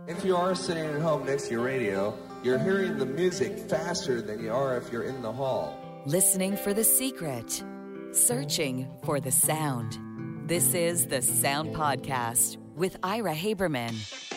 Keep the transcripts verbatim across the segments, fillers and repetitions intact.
If you are sitting at home next to your radio, you're hearing the music faster than you are if you're in the hall. Listening for the secret. Searching for the sound. This is the Sound Podcast with Ira Haberman.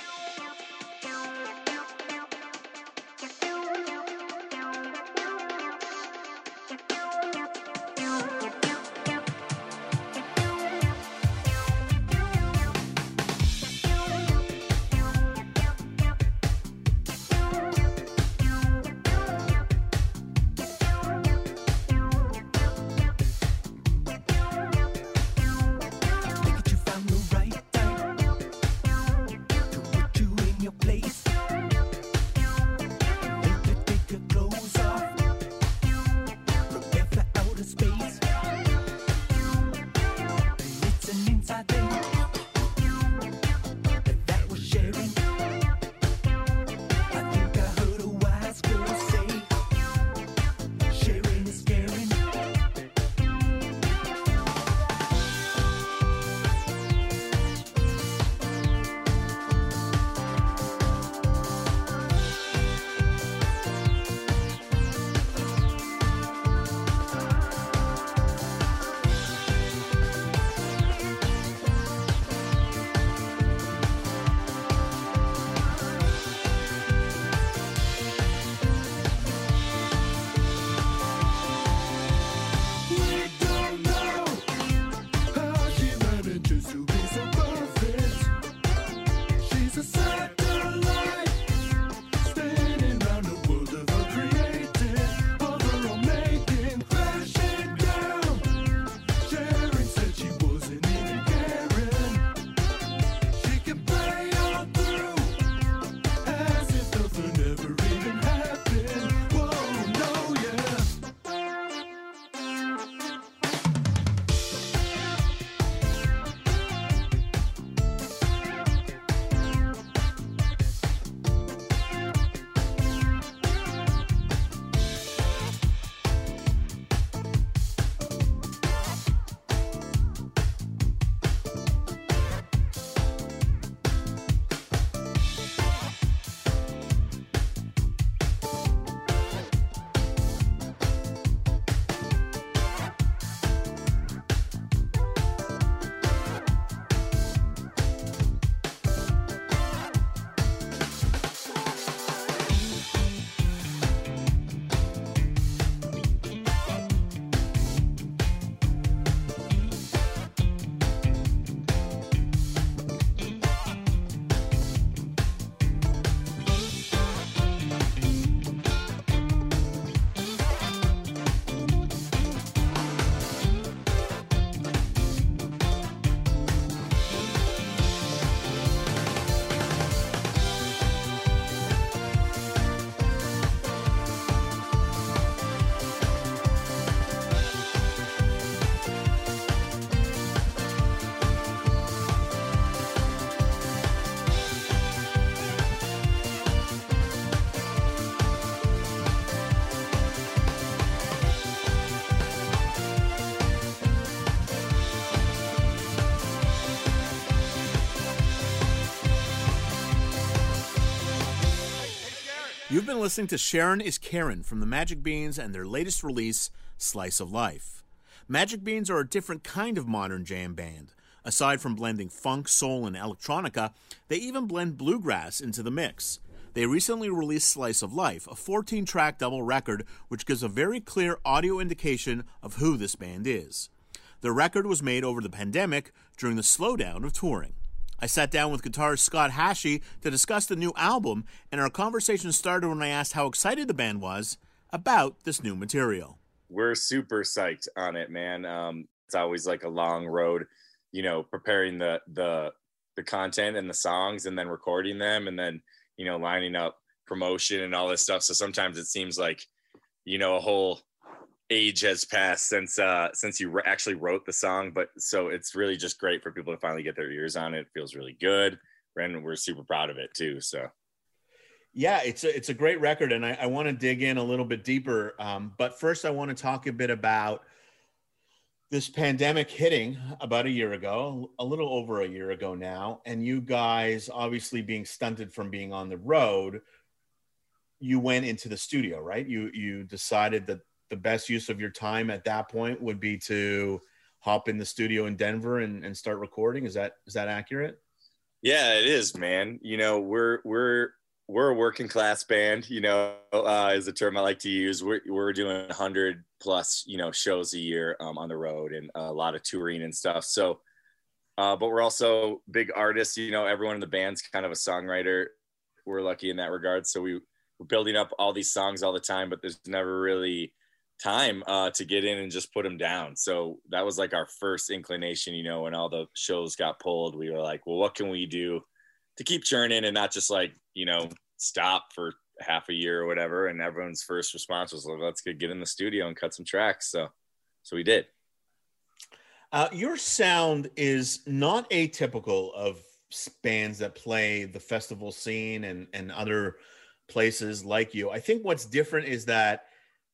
You've been listening to Sharon is Karen from the Magic Beans and their latest release, Slice of Life. Magic Beans are a different kind of modern jam band. Aside from blending funk, soul, and electronica, they even blend bluegrass into the mix. They recently released Slice of Life, a fourteen-track double record which gives a very clear audio indication of who this band is. The record was made over the pandemic during the slowdown of touring. I sat down with guitarist Scott Hashey to discuss the new album, and our conversation started when I asked how excited the band was about this new material. We're super psyched on it, man. Um, it's always like a long road, you know, preparing the the the content and the songs and then recording them and then, you know, lining up promotion and all this stuff. So sometimes it seems like, you know, a whole age has passed since uh since you re- actually wrote the song, but so it's really just great for people to finally get their ears on it. It feels really good, and we're super proud of it too. So yeah, it's a it's a great record, and I, I want to dig in a little bit deeper, um but first I want to talk a bit about this pandemic hitting about a year ago, a little over a year ago now, and you guys obviously being stunted from being on the road, you went into the studio, right? You you decided that the best use of your time at that point would be to hop in the studio in Denver and, and start recording. Is that is that accurate? Yeah, it is, man. You know, we're we're we're a working class band, you know, uh, is a term I like to use. We're, we're doing one hundred plus, you know, shows a year um, on the road and a lot of touring and stuff. So, uh, but we're also big artists, you know, everyone in the band's kind of a songwriter. We're lucky in that regard. So we, we're building up all these songs all the time, but there's never really time uh, to get in and just put them down. So that was like our first inclination, you know, when all the shows got pulled, we were like, well, what can we do to keep churning and not just like, you know, stop for half a year or whatever. And everyone's first response was, well, let's get, get in the studio and cut some tracks. So, so we did. Uh, your sound is not atypical of bands that play the festival scene and, and other places like you. I think what's different is that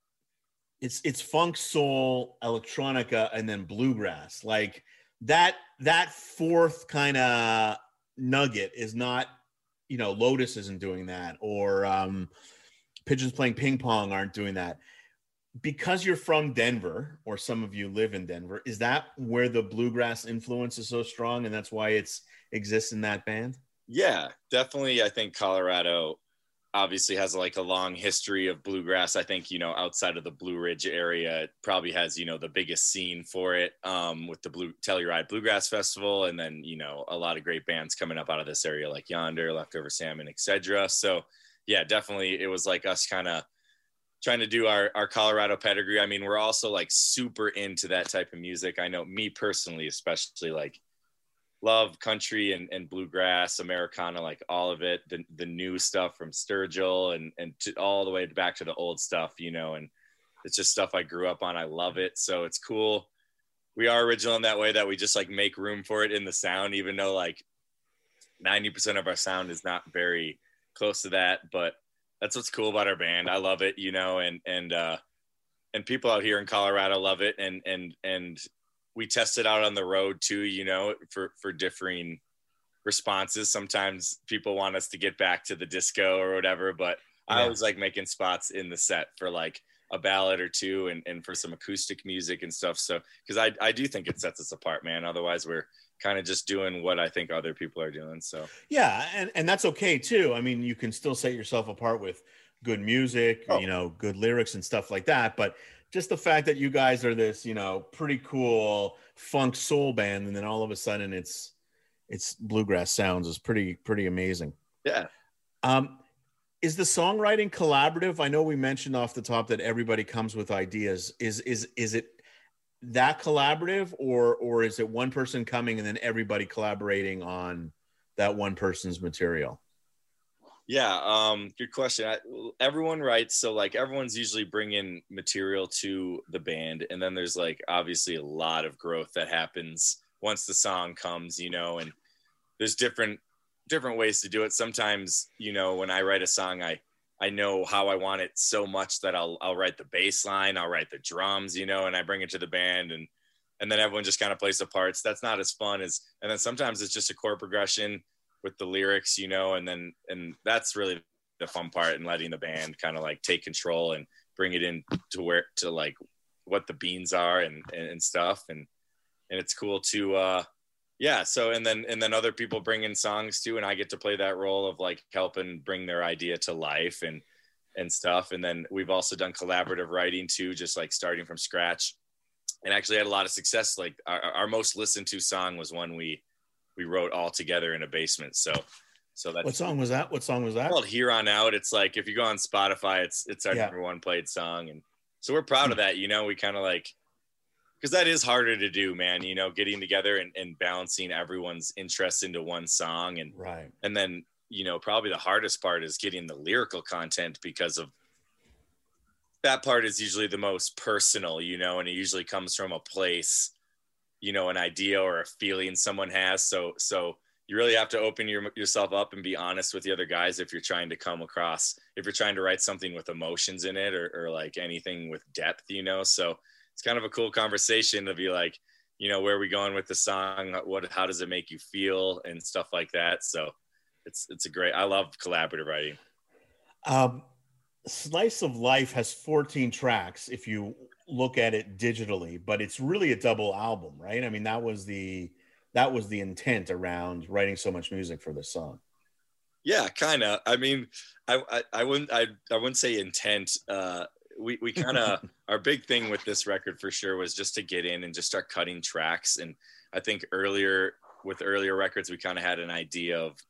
it's, it's funk, soul, electronica, and then bluegrass. Like that, that fourth kind of nugget is not, you know, Lotus isn't doing that, or um, Pigeons Playing Ping Pong aren't doing that. Because you're from Denver, or some of you live in Denver, is that where the bluegrass influence is so strong, and that's why it's exists in that band? Yeah, definitely. I think Colorado obviously has like a long history of bluegrass. I think, you know, outside of the Blue Ridge area, it probably has, you know, the biggest scene for it um, with the Blue Telluride Bluegrass Festival. And then, you know, a lot of great bands coming up out of this area, like Yonder, Leftover Salmon, et cetera. So yeah, definitely. It was like us kind of trying to do our, our Colorado pedigree. I mean, we're also like super into that type of music. I know me personally, especially like love country and, and bluegrass, Americana, like all of it, the the new stuff from Sturgill and, and to all the way back to the old stuff, you know, and it's just stuff I grew up on. I love it. So it's cool. We are original in that way that we just like make room for it in the sound, even though like ninety percent of our sound is not very close to that, but that's what's cool about our band. I love it, you know, and, and, uh, and people out here in Colorado love it. And, and, and, we test it out on the road too, you know, for, for differing responses. Sometimes people want us to get back to the disco or whatever, but yeah. I always like making spots in the set for like a ballad or two and, and for some acoustic music and stuff. So, cause I, I do think it sets us apart, man. Otherwise we're kind of just doing what I think other people are doing. So, yeah. And, and that's okay too. I mean, you can still set yourself apart with good music, oh. you know, good lyrics and stuff like that. But just the fact that you guys are this, you know, pretty cool funk soul band, and then all of a sudden it's it's bluegrass sounds is pretty pretty amazing. Yeah. Um, is the songwriting collaborative? I know we mentioned off the top that everybody comes with ideas. Is is is it that collaborative, or or is it one person coming and then everybody collaborating on that one person's material? Yeah, um, good question. I, everyone writes, so like everyone's usually bringing material to the band, and then there's like obviously a lot of growth that happens once the song comes, you know, and there's different different ways to do it. Sometimes, you know, when I write a song, I I know how I want it so much that I'll I'll write the bass line, I'll write the drums, you know, and I bring it to the band, and and then everyone just kind of plays the parts. That's not as fun as, and then sometimes it's just a chord progression with the lyrics, you know, and then, and that's really the fun part, and letting the band kind of like take control and bring it in to where, to like what the beans are and, and, and stuff. And, and it's cool to, uh, yeah. So, and then, and then other people bring in songs too. And I get to play that role of like helping bring their idea to life and, and stuff. And then we've also done collaborative writing too, just like starting from scratch, and actually had a lot of success. Like our, our most listened to song was one we, we wrote all together in a basement. So, so that's what song was that? What song was that? Called Here On Out. It's like, if you go on Spotify, it's, it's our yeah. number one played song. And so we're proud of that, you know, we kind of like, cause that is harder to do, man, you know, getting together and, and balancing everyone's interest into one song. And, right. And then, you know, probably the hardest part is getting the lyrical content, because of that part is usually the most personal, you know, and it usually comes from a place, you know, an idea or a feeling someone has. So, so you really have to open your, yourself up and be honest with the other guys. If you're trying to come across, if you're trying to write something with emotions in it, or, or like anything with depth, you know? So, it's kind of a cool conversation to be like, you know, where are we going with the song? What, how does it make you feel and stuff like that. So it's, it's a great, I love collaborative writing. Um, Slice of Life has fourteen tracks if you look at it digitally, but it's really a double album, right? I mean, that was the, that was the intent around writing so much music for this song. Yeah, kind of. I mean, I, I, I wouldn't, I, I wouldn't say intent. Uh, we, we kind of, our big thing with this record for sure was just to get in and just start cutting tracks. And I think earlier with earlier records, we kind of had an idea of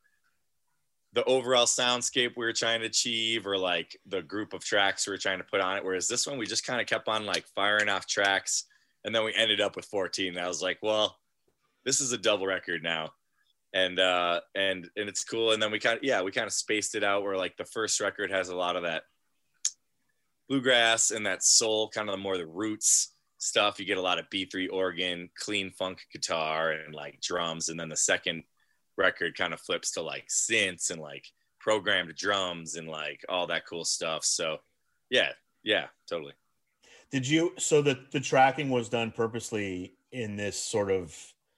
the overall soundscape we were trying to achieve, or like the group of tracks we were trying to put on it. Whereas this one, we just kind of kept on like firing off tracks. And then we ended up with fourteen. And I was like, well, this is a double record now. And, uh, and, and it's cool. And then we kind of, yeah, we kind of spaced it out where like the first record has a lot of that bluegrass and that soul, kind of the more the roots stuff. You get a lot of B three organ, clean funk guitar, and like drums. And then the second record kind of flips to like synths and like programmed drums and like all that cool stuff. So yeah, yeah, totally. Did you, so the, the tracking was done purposely in this sort of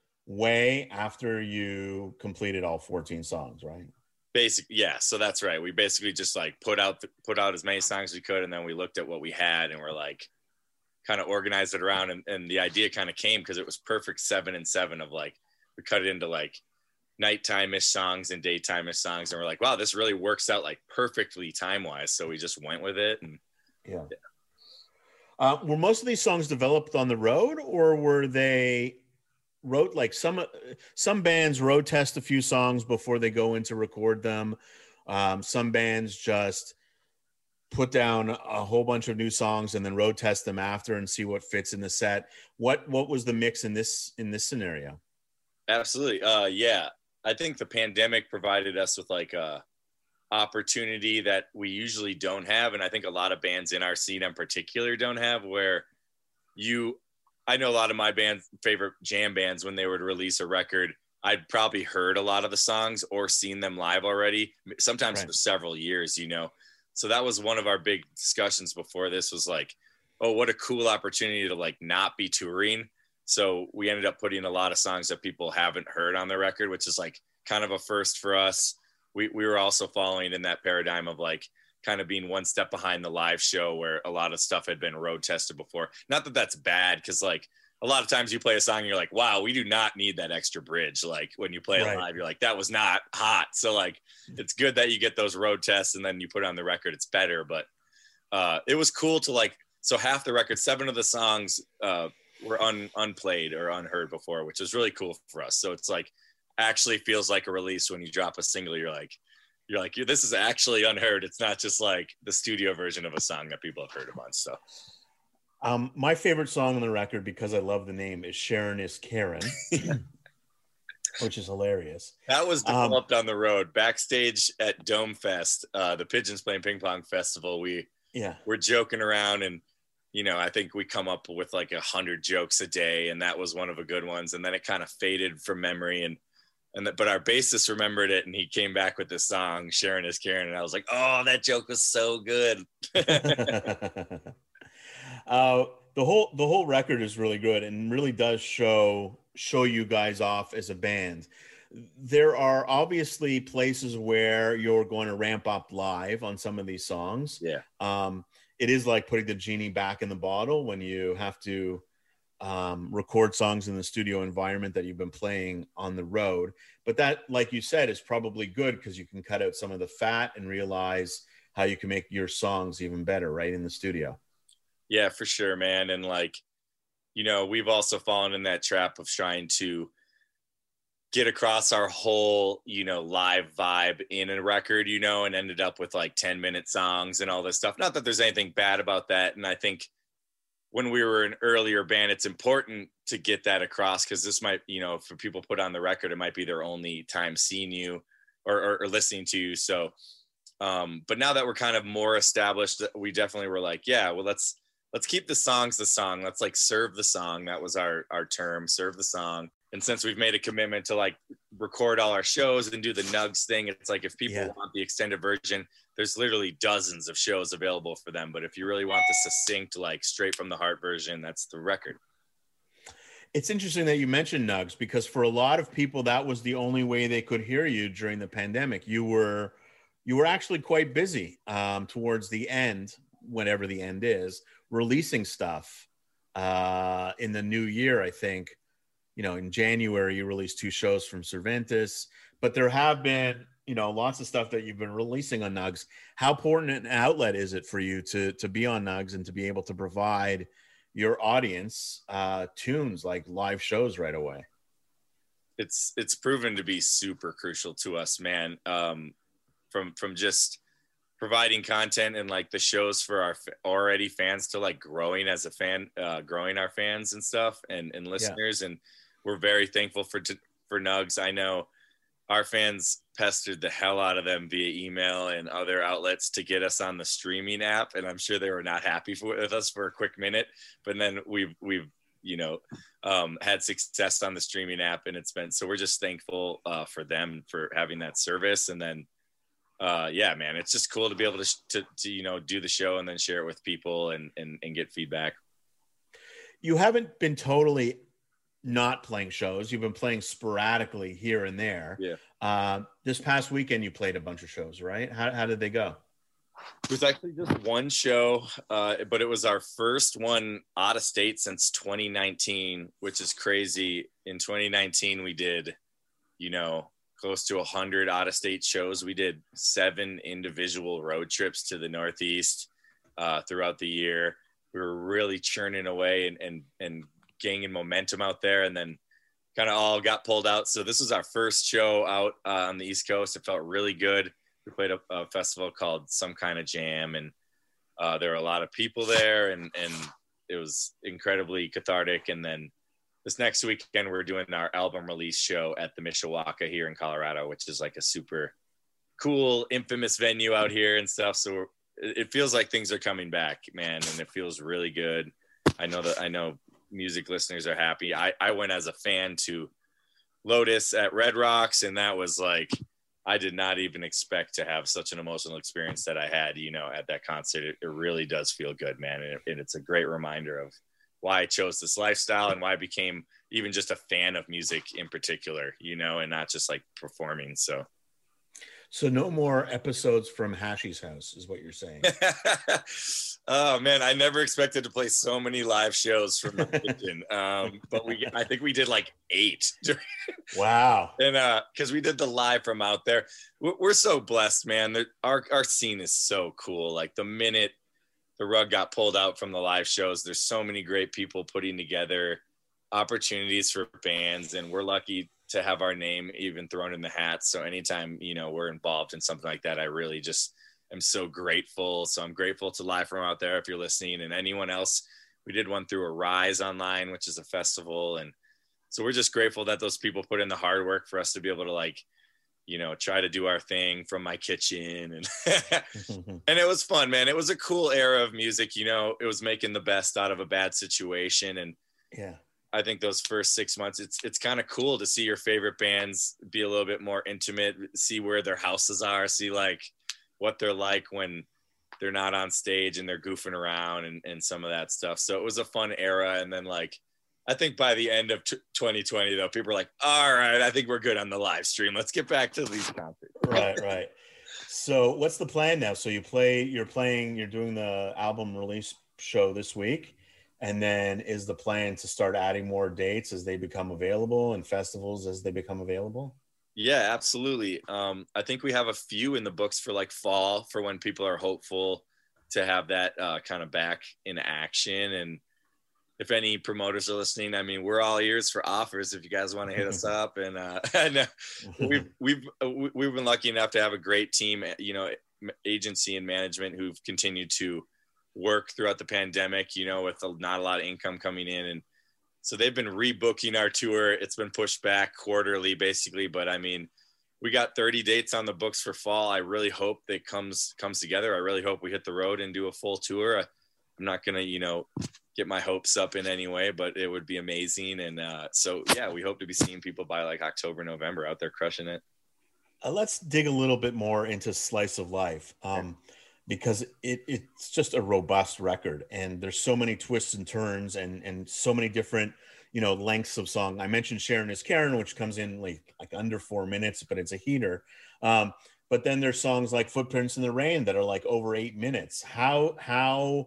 way after you completed all fourteen songs, right? Basic, yeah. So that's right. We basically just like put out, put out as many songs as we could. And then we looked at what we had and we're like, kind of organized it around. And, and the idea kind of came because it was perfect seven and seven of like, we cut it into like nighttime-ish songs and daytime-ish songs. And we're like, wow, this really works out like perfectly time-wise. So we just went with it. And yeah. yeah. Uh, were most of these songs developed on the road, or were they wrote like some, some bands road test a few songs before they go in to record them. Um, some bands just put down a whole bunch of new songs and then road test them after and see what fits in the set. What, what was the mix in this, in this scenario? Absolutely. Uh, yeah. I think the pandemic provided us with like a opportunity that we usually don't have. And I think a lot of bands in our scene in particular don't have, where you, I know a lot of my band's favorite jam bands, when they were to release a record, I'd probably heard a lot of the songs or seen them live already, sometimes right. for several years, you know? So that was one of our big discussions before this was like, oh, what a cool opportunity to like not be touring. So we ended up putting a lot of songs that people haven't heard on the record, which is like kind of a first for us. We we were also following in that paradigm of like kind of being one step behind the live show, where a lot of stuff had been road tested before. Not that that's bad, because like a lot of times you play a song and you're like, wow, we do not need that extra bridge. Like when you play it right. live, you're like, that was not hot. So like, it's good that you get those road tests and then you put it on the record, it's better. But uh, it was cool to like, so half the record, seven of the songs uh, were un, unplayed or unheard before, which is really cool for us. So it's like, actually feels like a release when you drop a single. You're like, you're like, this is actually unheard. It's not just like the studio version of a song that people have heard a bunch. So. Um, my favorite song on the record, because I love the name, is Sharon is Karen, which is hilarious. That was developed um, on the road backstage at Dome Fest, uh, the Pigeons Playing Ping Pong Festival. We yeah, we're joking around, and you know, I think we come up with like a hundred jokes a day, and that was one of the good ones. And then it kind of faded from memory, and and the, but our bassist remembered it, and he came back with this song, Sharon is Karen, and I was like, oh, that joke was so good. Uh, the whole the whole record is really good and really does show show you guys off as a band. There are obviously places where you're going to ramp up live on some of these songs. Yeah. Um, it is like putting the genie back in the bottle when you have to um, record songs in the studio environment that you've been playing on the road. But that, like you said, is probably good because you can cut out some of the fat and realize how you can make your songs even better right in the studio. Yeah, for sure, man. And like, you know, we've also fallen in that trap of trying to get across our whole, you know, live vibe in a record, you know, and ended up with like ten minute songs and all this stuff. Not that there's anything bad about that. And I think when we were an earlier band, it's important to get that across, because this might, you know, for people put on the record, it might be their only time seeing you or, or, or listening to you. So, um, but now that we're kind of more established, we definitely were like, yeah, well, let's, let's keep the songs the song. Let's like serve the song. That was our, our term, serve the song. And since we've made a commitment to like record all our shows and do the Nugs thing, it's like if people yeah. want the extended version, there's literally dozens of shows available for them. But if you really want the succinct, like straight from the heart version, that's the record. It's interesting that you mentioned Nugs, because for a lot of people, that was the only way they could hear you during the pandemic. You were, you were actually quite busy um, towards the end, whenever the end is, releasing stuff uh, in the new year, I think. You know, in January, you released two shows from Cervantes, but there have been, you know, lots of stuff that you've been releasing on Nugs. How important an outlet is it for you to to be on Nugs and to be able to provide your audience uh, tunes like live shows right away? It's it's proven to be super crucial to us, man. Um, from from just providing content and like the shows for our f- already fans to like growing as a fan, uh, growing our fans and stuff and, and listeners. Yeah. And we're very thankful for, t- for Nugs. I know our fans pestered the hell out of them via email and other outlets to get us on the streaming app. And I'm sure they were not happy for, with us for a quick minute, but then we've, we've, you know, um, had success on the streaming app, and it's been, so we're just thankful uh, for them for having that service. And then, Uh, yeah, man, it's just cool to be able to, to, to, you know, do the show and then share it with people and, and, and get feedback. You haven't been totally not playing shows. You've been playing sporadically here and there. Yeah. Uh, this past weekend, you played a bunch of shows, right? How, how did they go? It was actually just one show, uh, but it was our first one out of state since twenty nineteen, which is crazy. In twenty nineteen, we did, you know, close to a hundred out of state shows. We did seven individual road trips to the Northeast uh, throughout the year. We were really churning away and, and, and gaining momentum out there, and then kind of all got pulled out. So this was our first show out uh, on the East Coast. It felt really good. We played a, a festival called Some Kind of Jam, and uh, there were a lot of people there, and, and it was incredibly cathartic. And then this next weekend, we're doing our album release show at the Mishawaka here in Colorado, which is like a super cool, infamous venue out here and stuff. So it feels like things are coming back, man, and it feels really good. I know that I know music listeners are happy. I, I went as a fan to Lotus at Red Rocks, and that was like, I did not even expect to have such an emotional experience that I had, you know, at that concert. It, it really does feel good, man, and, it, and it's a great reminder of why I chose this lifestyle and why I became even just a fan of music in particular, you know, and not just like performing. So, so no more episodes from Hashy's house is what you're saying. Oh man, I never expected to play so many live shows from the kitchen. Um, but we, I think we did like eight. Wow. And uh, cause we did the live from out there. We're, we're so blessed, man. Our, our scene is so cool. Like the minute the rug got pulled out from the live shows, there's so many great people putting together opportunities for bands, and we're lucky to have our name even thrown in the hat. So anytime, you know, we're involved in something like that, I really just am so grateful. So I'm grateful to Live From Out There if you're listening, and anyone else. We did one through Arise Online, which is a festival, and so we're just grateful that those people put in the hard work for us to be able to, like, you know, try to do our thing from my kitchen. And and it was fun, man. It was a cool era of music. You know, it was making the best out of a bad situation. And yeah, I think those first six months, it's it's kind of cool to see your favorite bands be a little bit more intimate, see where their houses are, see like what they're like when they're not on stage and they're goofing around and, and some of that stuff. So it was a fun era. And then, like, I think by the end of t- twenty twenty, though, people are like, all right, I think we're good on the live stream. Let's get back to these concerts. Right, right. So what's the plan now? So you play, you're playing, you're doing the album release show this week. And then is the plan to start adding more dates as they become available and festivals as they become available? Yeah, absolutely. Um, I think we have a few in the books for like fall, for when people are hopeful to have that uh, kind of back in action. And if any promoters are listening, I mean, we're all ears for offers if you guys want to hit us up. And uh, and we've we've we've been lucky enough to have a great team, you know, agency and management who've continued to work throughout the pandemic, you know, with a, not a lot of income coming in. And so they've been rebooking our tour. It's been pushed back quarterly basically, but I mean, we got thirty dates on the books for fall. I really hope that comes, comes together. I really hope we hit the road and do a full tour. I I'm not gonna, you know, get my hopes up in any way, but it would be amazing. And uh, so, yeah, we hope to be seeing people by like October, November out there crushing it. Uh, let's dig a little bit more into Slice of Life, um, because it, it's just a robust record, and there's so many twists and turns, and and so many different, you know, lengths of song. I mentioned Sharon is Karen, which comes in like like under four minutes, but it's a heater. Um, but then there's songs like Footprints in the Rain that are like over eight minutes. How how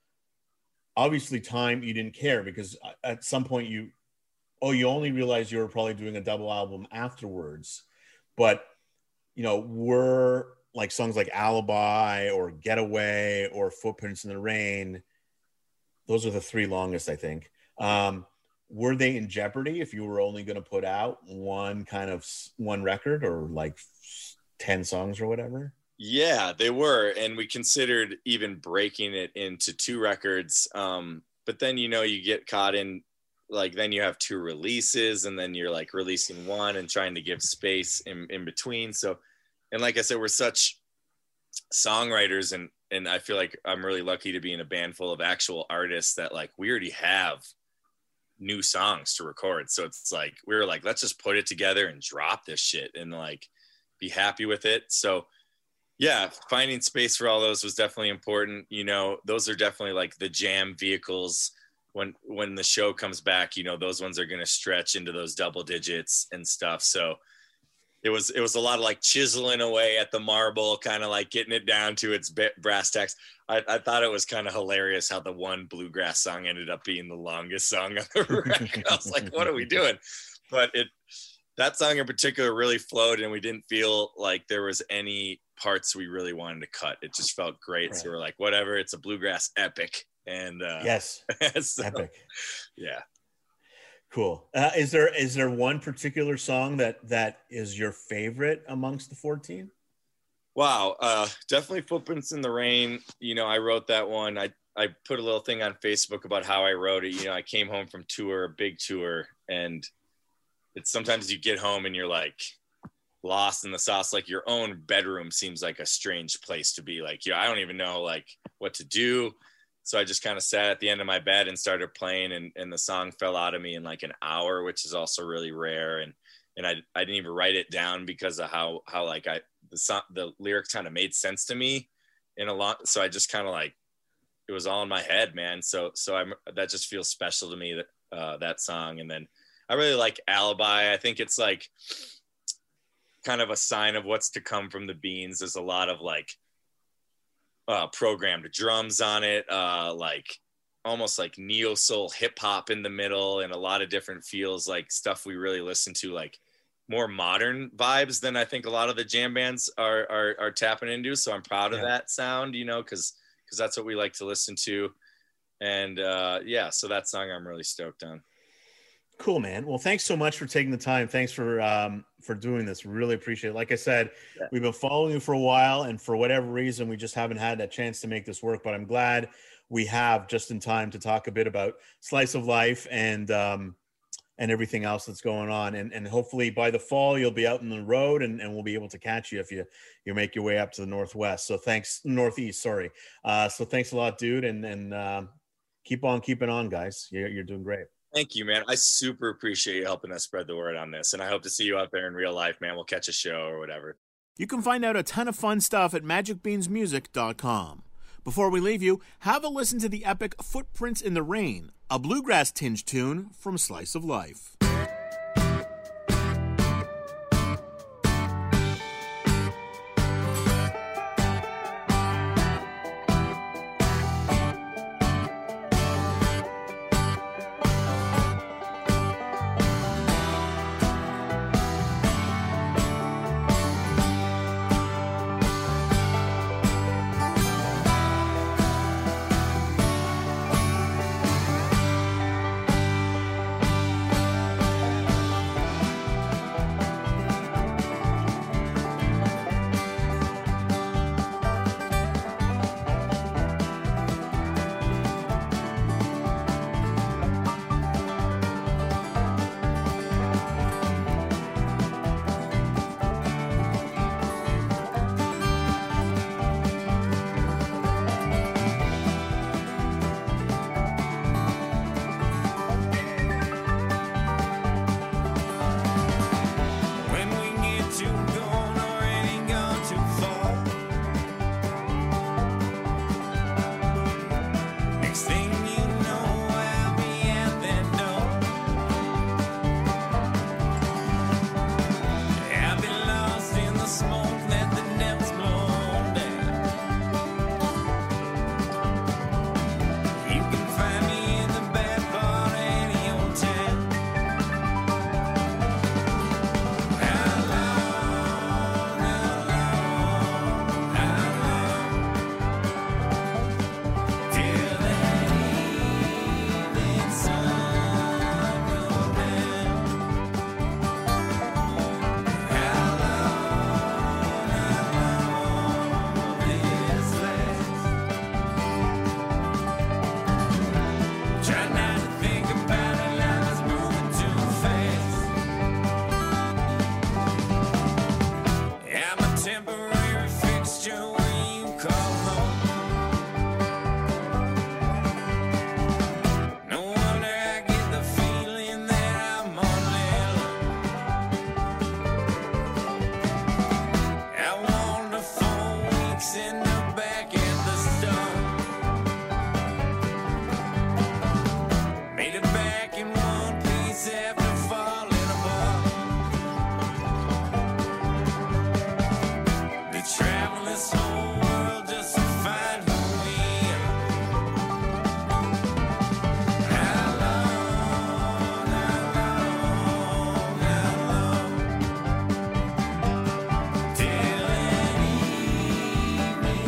obviously time you didn't care, because at some point you oh you only realized you were probably doing a double album afterwards, but you know, were like songs like Alibi or Getaway or Footprints in the Rain, those are the three longest, I think. Um, were they in jeopardy if you were only going to put out one kind of one record or like ten songs or whatever? Yeah, they were. And we considered even breaking it into two records. Um, but then, you know, you get caught in like, then you have two releases, and then you're like releasing one and trying to give space in, in between. So, and like I said, we're such songwriters, and, and I feel like I'm really lucky to be in a band full of actual artists that like, we already have new songs to record. So it's like, we were like, let's just put it together and drop this shit and like be happy with it. So yeah, finding space for all those was definitely important. You know, those are definitely like the jam vehicles. When when the show comes back, you know, those ones are going to stretch into those double digits and stuff. So it was it was a lot of like chiseling away at the marble, kind of like getting it down to its brass tacks. I, I thought it was kind of hilarious how the one bluegrass song ended up being the longest song on the record. I was like, what are we doing? But it that song in particular really flowed, and we didn't feel like there was any parts we really wanted to cut. It just felt great. Right. So we're like, whatever, it's a bluegrass epic. And uh yes, so, epic. Yeah, cool. Uh, is there is there one particular song that that is your favorite amongst the fourteen? Wow, uh definitely Footprints in the Rain. You know, I wrote that one. I I put a little thing on Facebook about how I wrote it. You know, I came home from tour, a big tour, and it's sometimes you get home and you're like lost in the sauce. Like your own bedroom seems like a strange place to be. Like, yeah, I don't even know like what to do. So I just kind of sat at the end of my bed and started playing, and, and the song fell out of me in like an hour, which is also really rare. And, and I, I didn't even write it down because of how, how like I, the song, the lyrics kind of made sense to me in a lot. So I just kind of like, it was all in my head, man. So, so I'm, that just feels special to me, that, uh, that song. And then I really like Alibi. I think it's like kind of a sign of what's to come from the Beans. There's a lot of like, uh programmed drums on it, uh like almost like neo soul hip hop in the middle, and a lot of different feels, like stuff we really listen to, like more modern vibes than I think a lot of the jam bands are are, are tapping into. So I'm proud of yeah. that sound, you know, because because that's what we like to listen to. And uh yeah, so that song I'm really stoked on. Cool, man. Well, thanks so much for taking the time. Thanks for um, for doing this. Really appreciate it. Like I said, yeah. we've been following you for a while, and for whatever reason, we just haven't had a chance to make this work. But I'm glad we have just in time to talk a bit about Slice of Life and um, and everything else that's going on. And and hopefully by the fall, you'll be out in the road, and, and we'll be able to catch you if you you make your way up to the Northwest. So thanks, Northeast. Sorry. Uh, so thanks a lot, dude, and and uh, keep on keeping on, guys. You're you're doing great. Thank you, man. I super appreciate you helping us spread the word on this. And I hope to see you out there in real life, man. We'll catch a show or whatever. You can find out a ton of fun stuff at magic beans music dot com. Before we leave you, have a listen to the epic Footprints in the Rain, a bluegrass-tinged tune from Slice of Life. call home. No wonder I get the feeling that I'm on level. I wandered four weeks in the back at the store. Made it back in one piece after falling apart. They travel this whole world just to find who we are. How long, how long, how long till an evening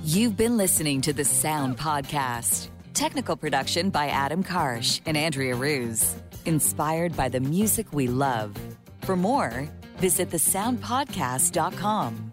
You've been listening to the Sound Podcast. Technical production by Adam Karsh and Andrea Ruse. Inspired by the music we love. For more, visit the sound podcast dot com.